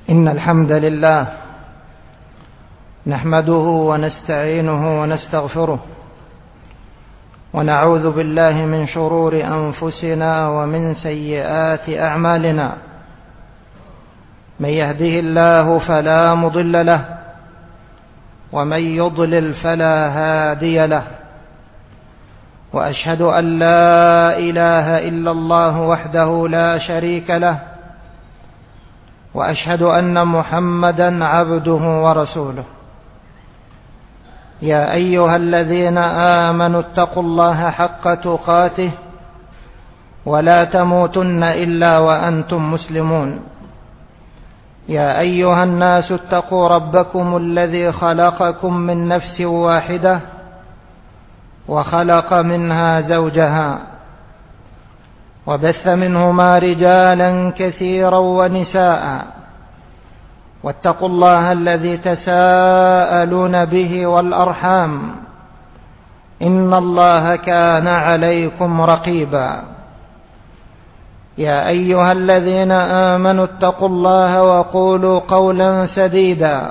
إن الحمد لله نحمده ونستعينه ونستغفره ونعوذ بالله من شرور أنفسنا ومن سيئات أعمالنا. من يهده الله فلا مضل له ومن يضلل فلا هادي له، وأشهد أن لا إله إلا الله وحده لا شريك له، وأشهد أن محمدا عبده ورسوله. يا أيها الذين آمنوا اتقوا الله حق تقاته ولا تموتن إلا وأنتم مسلمون. يا أيها الناس اتقوا ربكم الذي خلقكم من نفس واحدة وخلق منها زوجها وبث منهما رجالا كثيرا ونساء، واتقوا الله الذي تساءلون به والأرحام، إن الله كان عليكم رقيبا. يا أيها الذين آمنوا اتقوا الله وقولوا قولا سديدا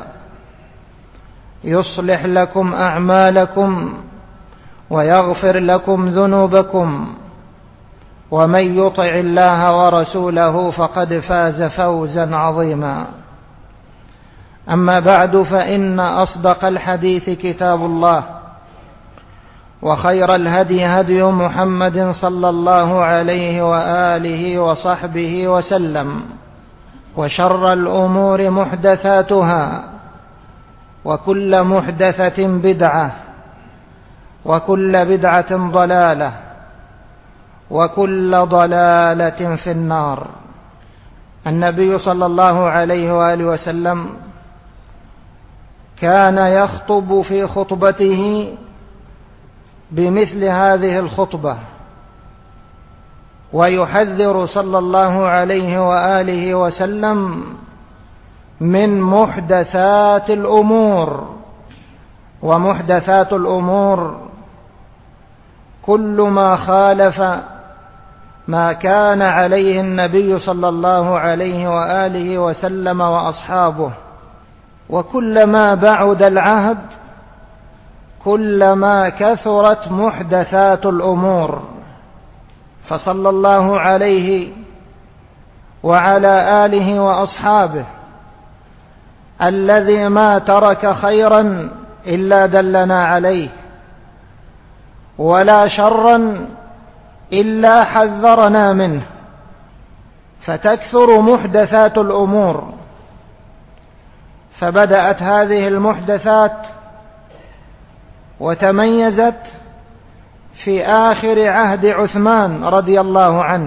يصلح لكم أعمالكم ويغفر لكم ذنوبكم، ومن يطع الله ورسوله فقد فاز فوزا عظيما. أما بعد، فإن أصدق الحديث كتاب الله، وخير الهدي هدي محمد صلى الله عليه وآله وصحبه وسلم، وشر الأمور محدثاتها، وكل محدثة بدعة، وكل بدعة ضلالة، وكل ضلالة في النار. النبي صلى الله عليه وآله وسلم كان يخطب في خطبته بمثل هذه الخطبة، ويحذر صلى الله عليه وآله وسلم من محدثات الأمور. ومحدثات الأمور كل ما خالف ما كان عليه النبي صلى الله عليه وآله وسلم وأصحابه، وكلما بعد العهد كلما كثرت محدثات الأمور. فصلى الله عليه وعلى آله وأصحابه الذي ما ترك خيرا إلا دلنا عليه، ولا شرا إلا حذرنا منه. فتكثر محدثات الأمور، فبدأت هذه المحدثات وتميزت في آخر عهد عثمان رضي الله عنه،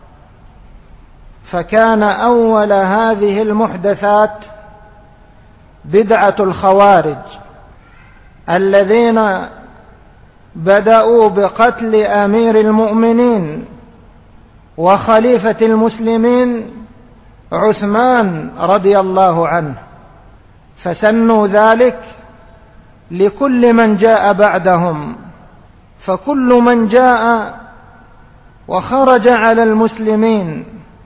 فكان أول هذه المحدثات بدعة الخوارج الذين بدأوا بقتل أمير المؤمنين وخليفة المسلمين عثمان رضي الله عنه، فسنوا ذلك لكل من جاء بعدهم. فكل من جاء وخرج على المسلمين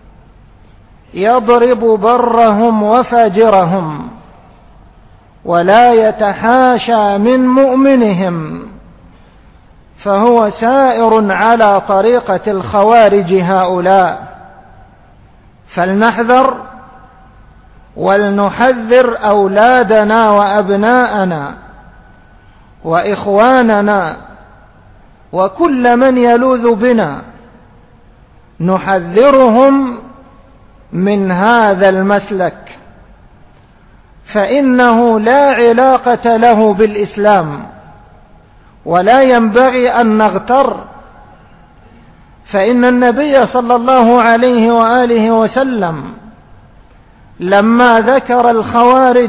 يضرب برهم وفاجرهم، ولا يتحاشى من مؤمنهم، فهو سائر على طريقة الخوارج هؤلاء. فلنحذر ولنحذر أولادنا وأبناءنا وإخواننا وكل من يلوذ بنا، نحذرهم من هذا المسلك، فإنه لا علاقة له بالإسلام، ولا ينبغي أن نغتر. فإن النبي صلى الله عليه وآله وسلم لما ذكر الخوارج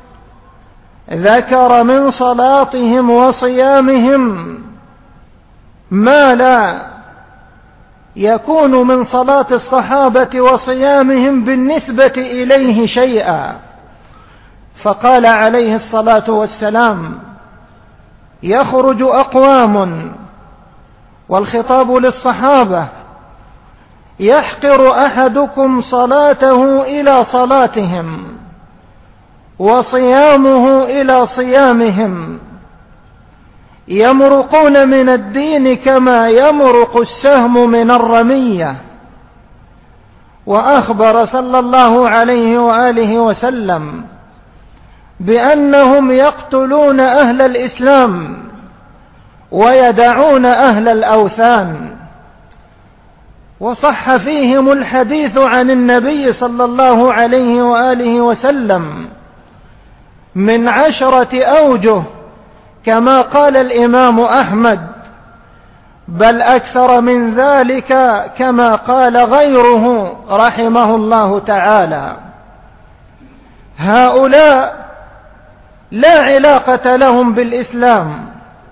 ذكر من صلاتهم وصيامهم ما لا يكون من صلاة الصحابة وصيامهم بالنسبة إليه شيئا. فقال عليه الصلاة والسلام: يخرج أقوام، والخطاب للصحابة، يحقر أحدكم صلاته إلى صلاتهم وصيامه إلى صيامهم، يمرقون من الدين كما يمرق السهم من الرمية. وأخبر صلى الله عليه وآله وسلم بأنهم يقتلون أهل الإسلام ويدعون أهل الأوثان. وصح فيهم الحديث عن النبي صلى الله عليه وآله وسلم من 10 أوجه كما قال الإمام أحمد، بل أكثر من ذلك كما قال غيره رحمه الله تعالى. هؤلاء لا علاقة لهم بالإسلام،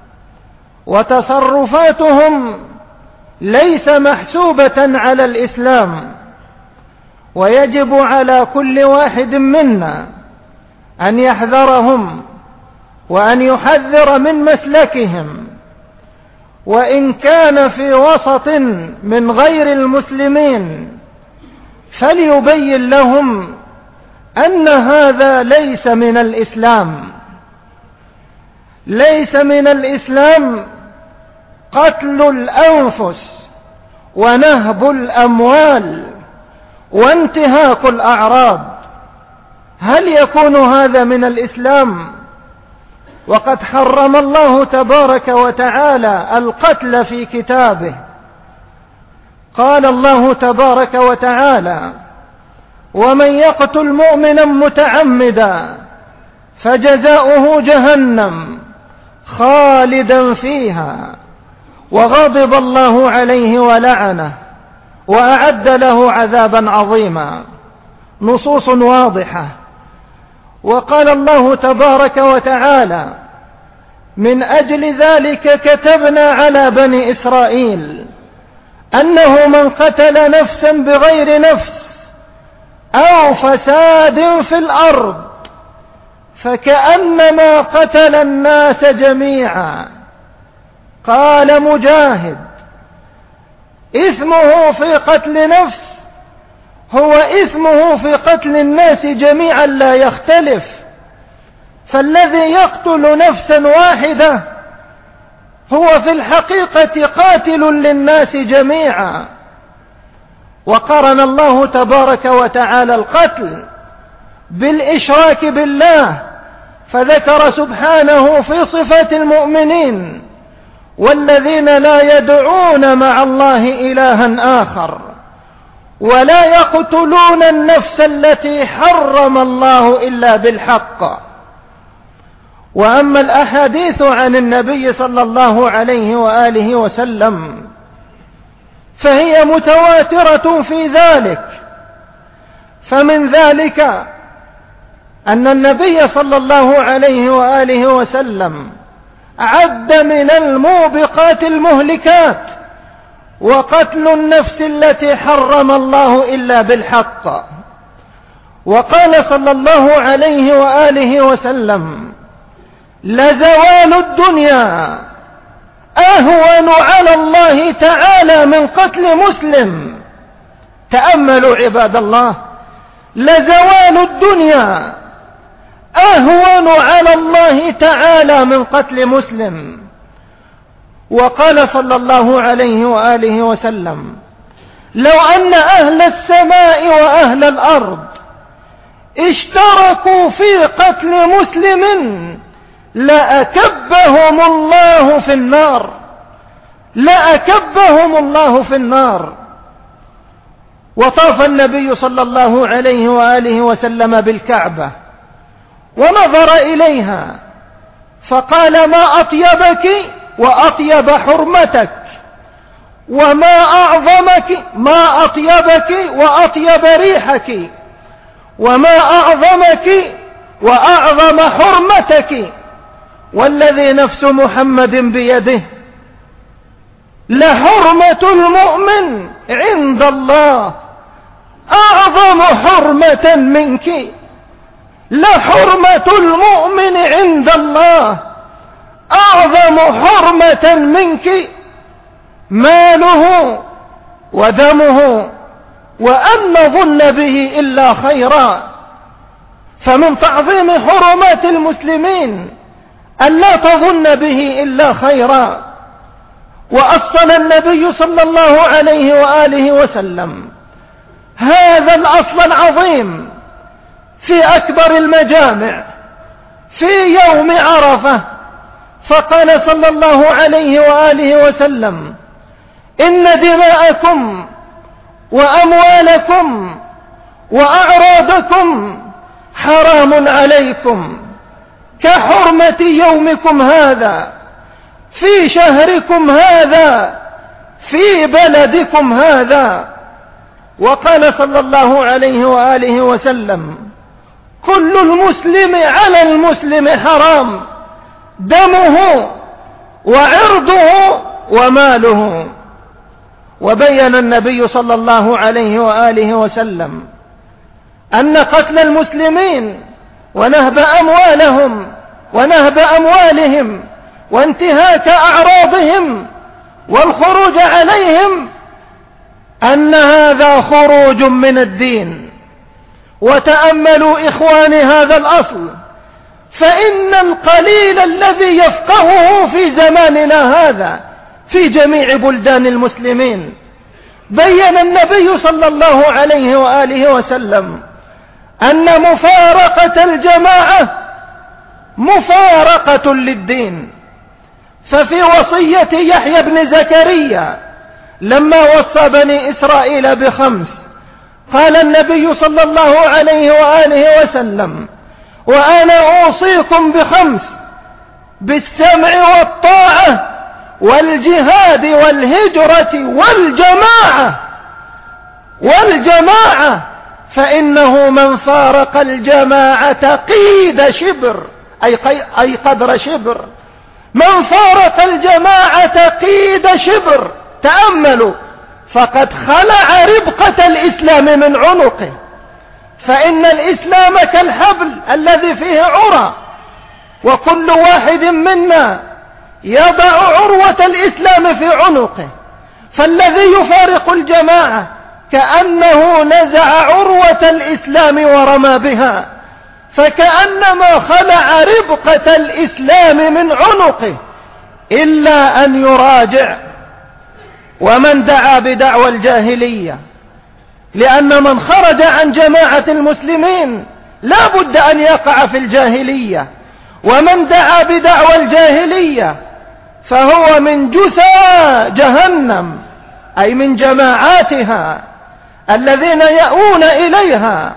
وتصرفاتهم ليس محسوبة على الإسلام، ويجب على كل واحد منا أن يحذرهم وأن يحذر من مسلكهم، وإن كان في وسط من غير المسلمين فليبين لهم أن هذا ليس من الإسلام. ليس من الإسلام قتل الأنفس ونهب الأموال وانتهاك الأعراض. هل يكون هذا من الإسلام؟ وقد حرم الله تبارك وتعالى القتل في كتابه. قال الله تبارك وتعالى: ومن يقتل مؤمنا متعمدا فجزاؤه جهنم خالدا فيها وغضب الله عليه ولعنه وأعد له عذابا عظيما. نصوص واضحة. وقال الله تبارك وتعالى: من أجل ذلك كتبنا على بني إسرائيل أنه من قتل نفسا بغير نفس أو فساد في الأرض فكأنما قتل الناس جميعا. قال مجاهد: إثمه في قتل نفس هو إثمه في قتل الناس جميعا لا يختلف، فالذي يقتل نفسا واحدة هو في الحقيقة قاتل للناس جميعا. وقرن الله تبارك وتعالى القتل بالإشراك بالله، فذكر سبحانه في صفات المؤمنين: والذين لا يدعون مع الله إلها آخر ولا يقتلون النفس التي حرم الله إلا بالحق. وأما الأحاديث عن النبي صلى الله عليه وآله وسلم فهي متواترة في ذلك. فمن ذلك أن النبي صلى الله عليه وآله وسلم عد من الموبقات المهلكات وقتل النفس التي حرم الله إلا بالحق. وقال صلى الله عليه وآله وسلم: لزوال الدنيا أهون على الله تعالى من قتل مسلم. تأملوا عباد الله، لزوال الدنيا أهون على الله تعالى من قتل مسلم. وقال صلى الله عليه وآله وسلم: لو أن أهل السماء وأهل الأرض اشتركوا في قتل مسلم لأكبهم الله في النار، لأكبهم الله في النار. وطاف النبي صلى الله عليه وآله وسلم بالكعبة ونظر إليها فقال: ما أطيبك وأطيب حرمتك، وما أعظمك، ما أطيبك وأطيب ريحك، وما أعظمك وأعظم حرمتك، والذي نفس محمد بيده لحرمة المؤمن عند الله أعظم حرمة منك، لحرمة المؤمن عند الله أعظم حرمة منك، ماله ودمه، وأن نظن به إلا خيرا. فمن تعظيم حرمات المسلمين أن لا تظن به إلا خيرا. وأصل النبي صلى الله عليه وآله وسلم هذا الأصل العظيم في أكبر المجامع في يوم عرفة، فقال صلى الله عليه وآله وسلم: إن دماءكم وأموالكم وأعراضكم حرام عليكم كحرمة يومكم هذا في شهركم هذا في بلدكم هذا. وقال صلى الله عليه وآله وسلم: كل المسلم على المسلم حرام، دمه وعرضه وماله. وبين النبي صلى الله عليه وآله وسلم أن قتل المسلمين ونهب أموالهم وانتهاك أعراضهم والخروج عليهم أن هذا خروج من الدين. وتأملوا إخواني هذا الأصل، فإن القليل الذي يفقهه في زماننا هذا في جميع بلدان المسلمين، بين النبي صلى الله عليه وآله وسلم أن مفارقة الجماعة مفارقة للدين. ففي وصية يحيى بن زكريا لما وصى بني إسرائيل ب5 قال النبي صلى الله عليه وآله وسلم: وأنا أوصيكم ب5: بالسمع والطاعة والجهاد والهجرة والجماعة، فإنه من فارق الجماعة قيد شبر أي قدر شبر، من فارق الجماعة قيد شبر، تأملوا، فقد خلع ربقة الإسلام من عنقه. فإن الإسلام كالحبل الذي فيه عرى، وكل واحد منا يضع عروة الإسلام في عنقه، فالذي يفارق الجماعة كأنه نزع عروة الإسلام ورمى بها، فكأنما خلع ربقة الإسلام من عنقه، إلا أن يراجع. ومن دعا بدعوى الجاهلية، لأن من خرج عن جماعة المسلمين لا بد أن يقع في الجاهلية، ومن دعا بدعوى الجاهلية فهو من جثى جهنم، أي من جماعاتها الذين يأوون إليها.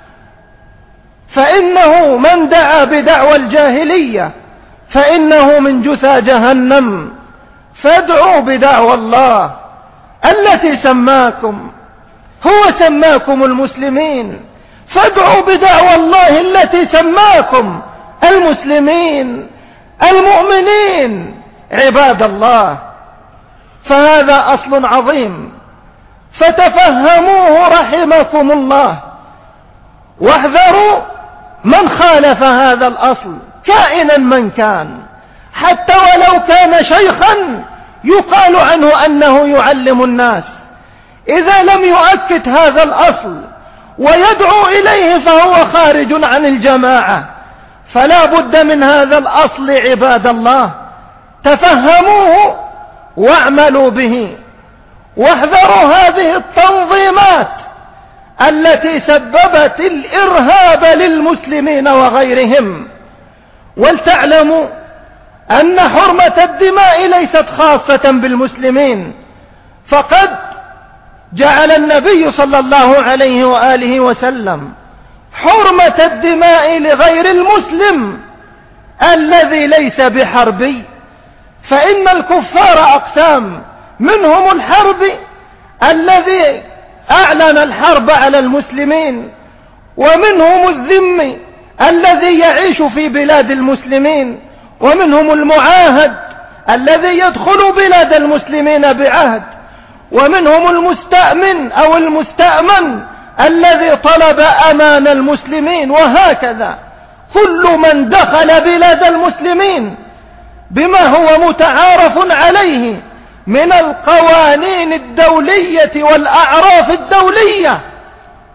فإنه من دعا بدعوى الجاهلية فإنه من جثى جهنم. فادعوا بدعوى الله التي سماكم، هو سماكم المسلمين، فادعوا بدعوى الله التي سماكم المسلمين المؤمنين عباد الله. فهذا أصل عظيم، فتفهموه رحمكم الله، واحذروا من خالف هذا الأصل كائنا من كان، حتى ولو كان شيخا يقال عنه أنه يعلم الناس، إذا لم يؤكد هذا الأصل ويدعو إليه فهو خارج عن الجماعة. فلا بد من هذا الأصل عباد الله، تفهموه واعملوا به، واحذروا هذه التنظيمات التي سببت الإرهاب للمسلمين وغيرهم. ولتعلموا أن حرمة الدماء ليست خاصة بالمسلمين، فقد جعل النبي صلى الله عليه وآله وسلم حرمة الدماء لغير المسلم الذي ليس بحربي. فإن الكفار أقسام، منهم الحربي الذي أعلن الحرب على المسلمين، ومنهم الذمي الذي يعيش في بلاد المسلمين، ومنهم المعاهد الذي يدخل بلاد المسلمين بعهد، ومنهم المستأمن أو المستأمن الذي طلب أمان المسلمين. وهكذا كل من دخل بلاد المسلمين بما هو متعارف عليه من القوانين الدولية والأعراف الدولية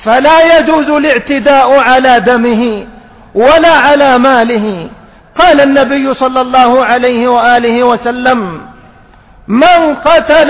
فلا يجوز الاعتداء على دمه ولا على ماله. قال النبي صلى الله عليه وآله وسلم: من قتل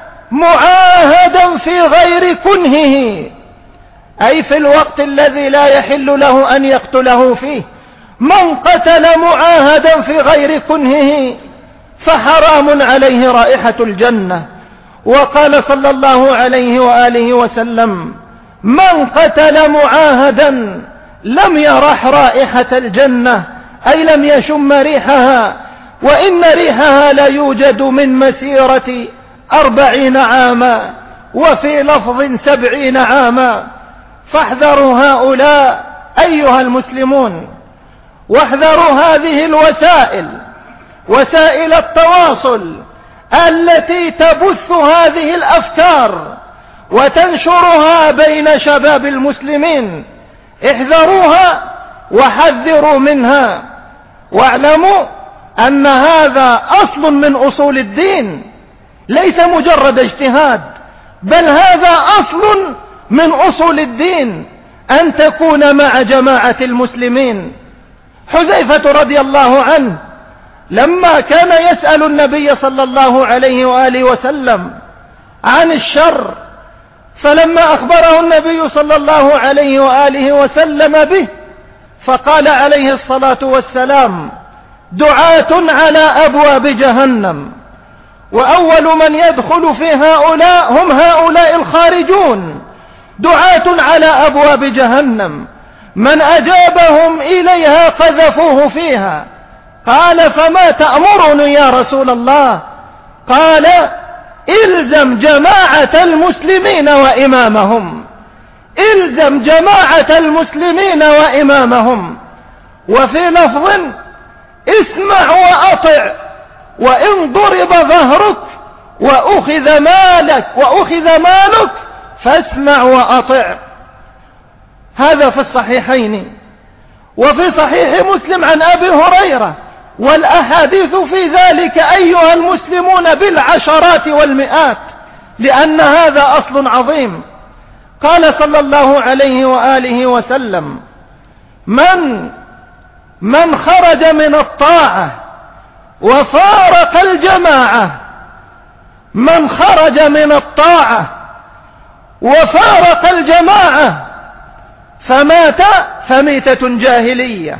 معاهدا في غير كنهه، أي في الوقت الذي لا يحل له أن يقتله فيه، من قتل معاهدا في غير كنهه فحرام عليه رائحة الجنة. وقال صلى الله عليه وآله وسلم: من قتل معاهدا لم يرح رائحة الجنة، أي لم يشم ريحها، وإن ريحها لا يوجد من مسيرة 40 عاما، وفي لفظ 70 عاما. فاحذروا هؤلاء أيها المسلمون، واحذروا هذه الوسائل، وسائل التواصل التي تبث هذه الأفكار وتنشرها بين شباب المسلمين. احذروها وحذروا منها، واعلموا أن هذا أصل من أصول الدين، ليس مجرد اجتهاد، بل هذا أصل من أصول الدين، أن تكون مع جماعة المسلمين. حذيفة رضي الله عنه لما كان يسأل النبي صلى الله عليه وآله وسلم عن الشر، فلما أخبره النبي صلى الله عليه وآله وسلم به، فقال عليه الصلاة والسلام: دعاة على أبواب جهنم، وأول من يدخل في هؤلاء هم هؤلاء الخارجون، دعاة على أبواب جهنم، من أجابهم إليها قذفوه فيها. قال: فما تأمرني يا رسول الله؟ قال: إلزم جماعة المسلمين وإمامهم، إلزم جماعة المسلمين وإمامهم. وفي لفظ: اسمع وأطع، وإن ضرب ظهرك وأخذ مالك فاسمع وأطع. هذا في الصحيحين. وفي صحيح مسلم عن أبي هريرة، والأحاديث في ذلك أيها المسلمون بالعشرات والمئات، لأن هذا أصل عظيم. قال صلى الله عليه وآله وسلم: من خرج من الطاعة وفارق الجماعة، من خرج من الطاعة وفارق الجماعة فمات فميتة جاهلية،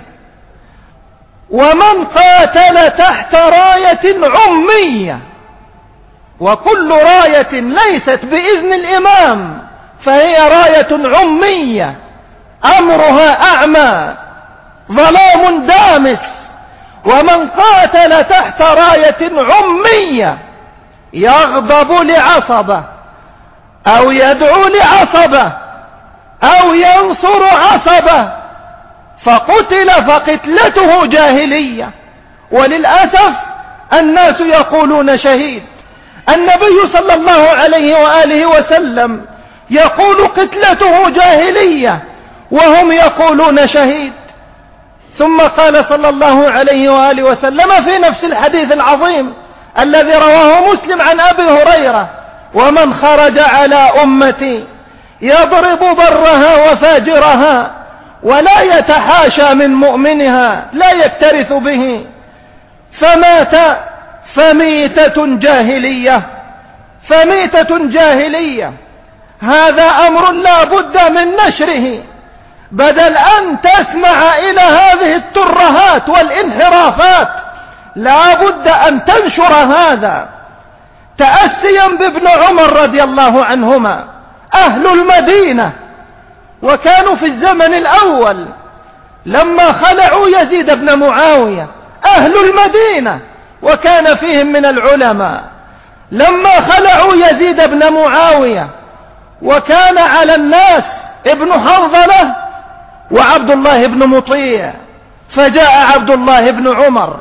ومن قاتل تحت راية عمية، وكل راية ليست بإذن الإمام فهي راية عمية، أمرها أعمى، ظلام دامس. ومن قاتل تحت راية عمية يغضب لعصبة أو يدعو لعصبة أو ينصر عصبة فقتل فقتلته جاهلية. وللأسف الناس يقولون شهيد، النبي صلى الله عليه وآله وسلم يقول قتلته جاهلية وهم يقولون شهيد. ثم قال صلى الله عليه وآله وسلم في نفس الحديث العظيم الذي رواه مسلم عن أبي هريرة: ومن خرج على أمتي يضرب برها وفاجرها ولا يتحاشى من مؤمنها لا يكترث به فمات فميتة جاهلية، فميتة جاهلية. هذا أمر لا بد من نشره، بدل أن تسمع إلى هذه الترهات والانحرافات لا بد أن تنشر هذا، تأسيا بابن عمر رضي الله عنهما. أهل المدينة وكانوا في الزمن الأول لما خلعوا يزيد بن معاوية، أهل المدينة وكان فيهم من العلماء، لما خلعوا يزيد بن معاوية وكان على الناس ابن حنظلة وعبد الله بن مطيع، فجاء عبد الله بن عمر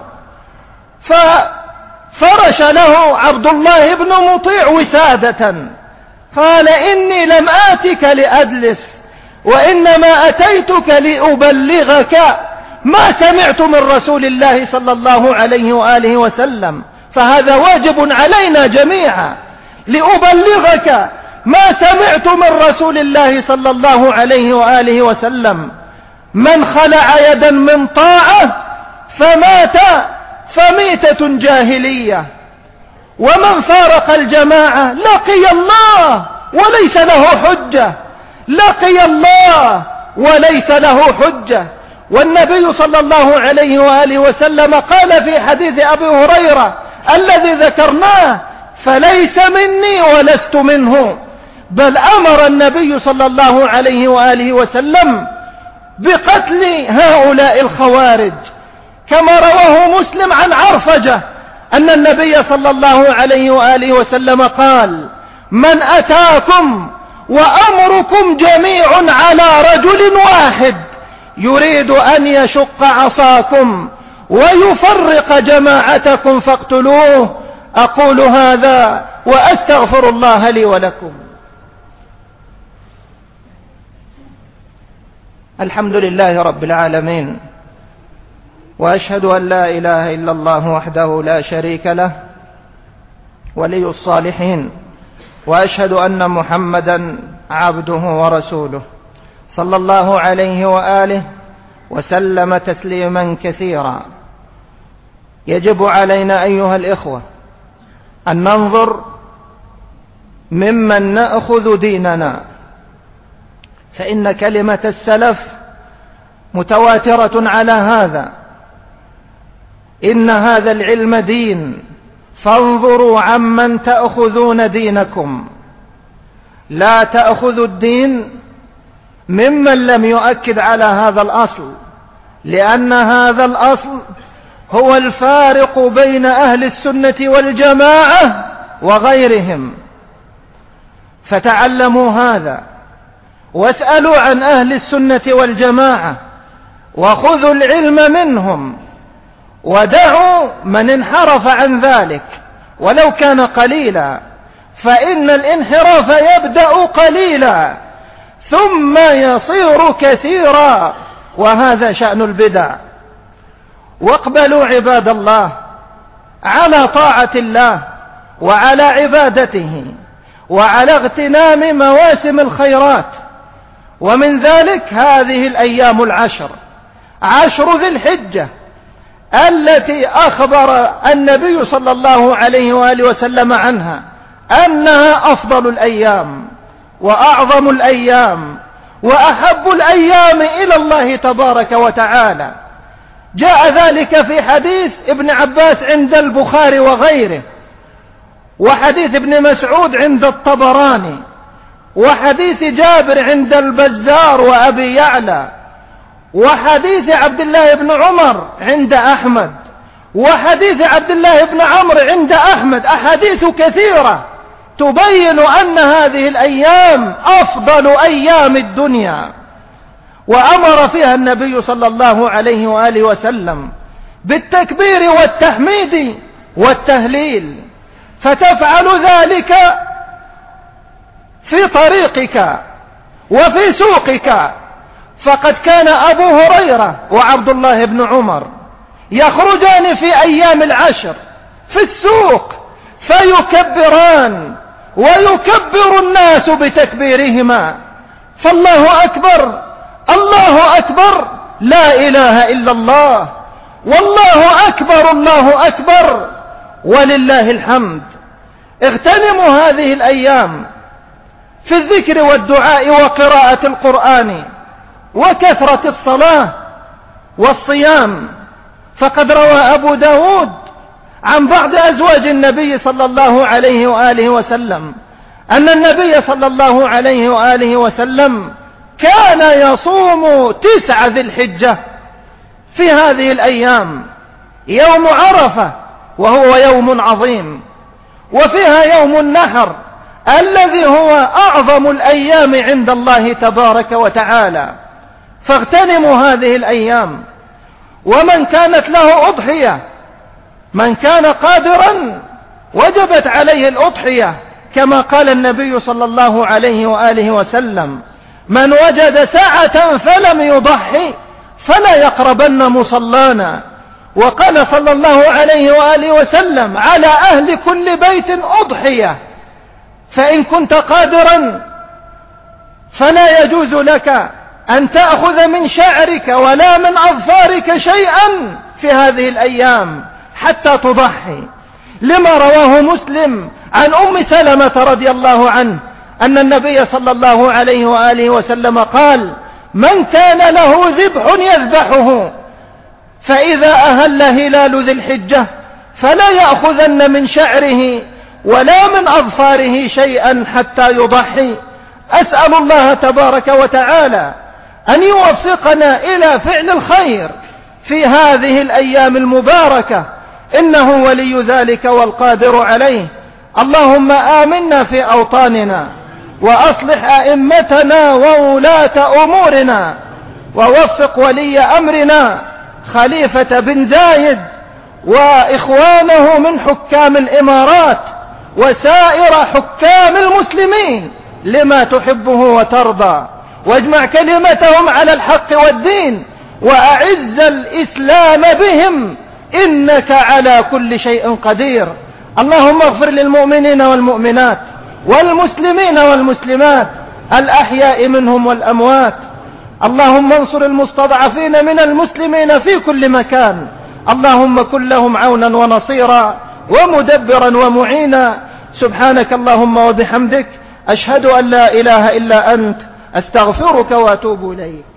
ففرش له عبد الله بن مطيع وسادة، قال: إني لم آتك لأجلس، وإنما أتيتك لأبلغك ما سمعت من رسول الله صلى الله عليه وآله وسلم، فهذا واجب علينا جميعا، لأبلغك ما سمعت من رسول الله صلى الله عليه وآله وسلم من خلع يدا من طاعة فمات فميتة جاهلية، ومن فارق الجماعة لقي الله وليس له حجة، لقي الله وليس له حجة. والنبي صلى الله عليه وآله وسلم قال في حديث أبي هريرة الذي ذكرناه: فليس مني ولست منه، بل أمر النبي صلى الله عليه وآله وسلم بقتل هؤلاء الخوارج، كما رواه مسلم عن عرفجة أن النبي صلى الله عليه وآله وسلم قال: من أتاكم وأمركم جميع على رجل واحد يريد أن يشق عصاكم ويفرق جماعتكم فاقتلوه. أقول هذا وأستغفر الله لي ولكم. الحمد لله رب العالمين، وأشهد أن لا إله إلا الله وحده لا شريك له ولي الصالحين، وأشهد أن محمدا عبده ورسوله صلى الله عليه وآله وسلم تسليما كثيرا. يجب علينا أيها الإخوة أن ننظر ممن نأخذ ديننا، فإن كلمة السلف متواترة على هذا: إن هذا العلم دين فانظروا عمن تأخذون دينكم. لا تأخذوا الدين ممن لم يؤكد على هذا الأصل، لأن هذا الأصل هو الفارق بين أهل السنة والجماعة وغيرهم. فتعلموا هذا واسألوا عن أهل السنة والجماعة وخذوا العلم منهم، ودعوا من انحرف عن ذلك ولو كان قليلا، فإن الانحراف يبدأ قليلا ثم يصير كثيرا، وهذا شأن البدع. واقبلوا عباد الله على طاعة الله وعلى عبادته وعلى اغتنام مواسم الخيرات، ومن ذلك هذه الأيام العشر، عشر ذي الحجة، التي أخبر النبي صلى الله عليه وآله وسلم عنها أنها أفضل الأيام وأعظم الأيام وأحب الأيام إلى الله تبارك وتعالى. جاء ذلك في حديث ابن عباس عند البخاري وغيره، وحديث ابن مسعود عند الطبراني، وحديث جابر عند البزار وأبي يعلى، وحديث عبد الله بن عمر عند أحمد، وحديث عبد الله بن عمرو عند أحمد. أحاديث كثيرة تبين أن هذه الأيام أفضل أيام الدنيا، وأمر فيها النبي صلى الله عليه وآله وسلم بالتكبير والتحميد والتهليل، فتفعل ذلك في طريقك وفي سوقك. فقد كان أبو هريرة وعبد الله بن عمر يخرجان في أيام العشر في السوق فيكبران ويكبر الناس بتكبيرهما، فالله أكبر الله أكبر لا إله إلا الله، والله أكبر الله أكبر ولله الحمد. اغتنموا هذه الأيام في الذكر والدعاء وقراءة القرآن وكثرة الصلاة والصيام. فقد روى أبو داود عن بعض أزواج النبي صلى الله عليه وآله وسلم أن النبي صلى الله عليه وآله وسلم كان يصوم 9 ذي الحجة في هذه الأيام: يوم عرفة وهو يوم عظيم، وفيها يوم النحر الذي هو أعظم الأيام عند الله تبارك وتعالى. فاغتنموا هذه الأيام. ومن كانت له أضحية، من كان قادرا وجبت عليه الأضحية، كما قال النبي صلى الله عليه وآله وسلم: من وجد ساعة فلم يضحي فلا يقربن مصلانا. وقال صلى الله عليه وآله وسلم: على أهل كل بيت أضحية، فإن كنت قادرا فلا يجوز لك أن تأخذ من شعرك ولا من أظفارك شيئا في هذه الأيام حتى تضحي، لما رواه مسلم عن أم سلمة رضي الله عنه أن النبي صلى الله عليه وآله وسلم قال: من كان له ذبح يذبحه فإذا أهل هلال ذي الحجة فلا يأخذن من شعره ولا من أظفاره شيئا حتى يضحي. أسأل الله تبارك وتعالى أن يوفقنا إلى فعل الخير في هذه الأيام المباركة، إنه ولي ذلك والقادر عليه. اللهم آمنا في أوطاننا، وأصلح أئمتنا وولاة أمورنا، ووفق ولي أمرنا خليفة بن زايد وإخوانه من حكام الإمارات وسائر حكام المسلمين لما تحبه وترضى، واجمع كلمتهم على الحق والدين، وأعز الإسلام بهم، إنك على كل شيء قدير. اللهم اغفر للمؤمنين والمؤمنات والمسلمين والمسلمات الأحياء منهم والأموات. اللهم انصر المستضعفين من المسلمين في كل مكان. اللهم كن لهم عونا ونصيرا ومدبرا ومعينا. سبحانك اللهم وبحمدك، أشهد أن لا إله إلا أنت، أستغفرك وأتوب إليك.